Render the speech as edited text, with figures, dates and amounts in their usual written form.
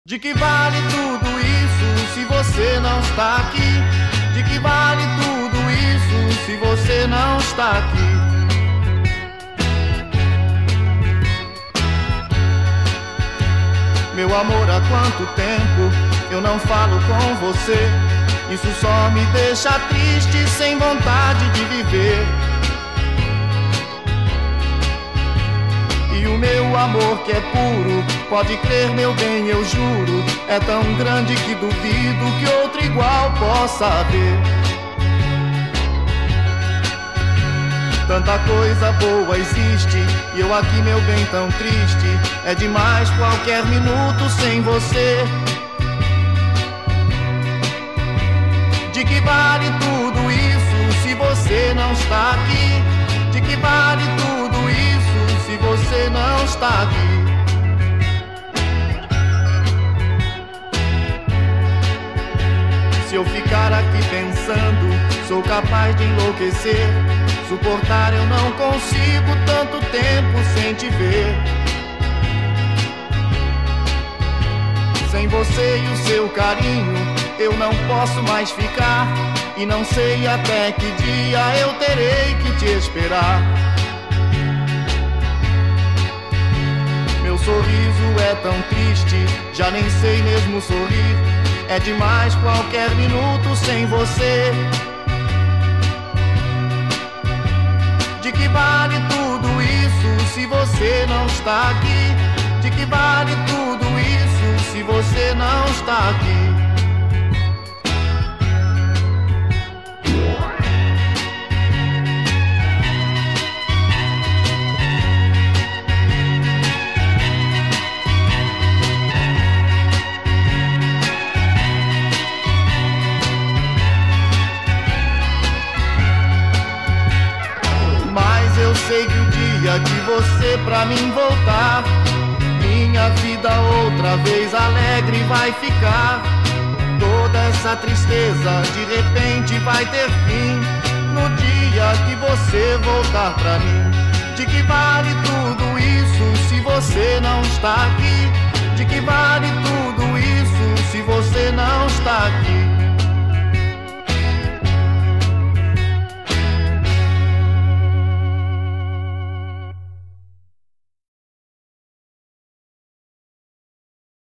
De que vale tudo isso se você não está aqui? De que vale tudo isso se você não está aqui? Meu amor, há quanto tempo eu não falo com você? Isso só me deixa triste, sem vontade de viver. E o meu amor que é puro, pode crer, meu bem, eu juro, é tão grande que duvido que outro igual possa haver. Tanta coisa boa existe, e eu aqui, meu bem, tão triste. É demais qualquer minuto sem você. De que vale tudo isso se você não está aqui? De que vale tudo isso se você não está aqui? Se eu ficar aqui pensando, sou capaz de enlouquecer. Suportar eu não consigo tanto tempo sem te ver. Sem você e o seu carinho eu não posso mais ficar. E não sei até que dia eu terei que te esperar. Meu sorriso é tão triste, já nem sei mesmo sorrir. É demais qualquer minuto sem você. De que vale tudo isso se você não está aqui? De que vale tudo isso se você não está aqui? Eu sei que o dia que você pra mim voltar, minha vida outra vez alegre vai ficar. Toda essa tristeza de repente vai ter fim no dia que você voltar pra mim. De que vale tudo isso se você não está aqui? De que vale tudo isso se você não está aqui?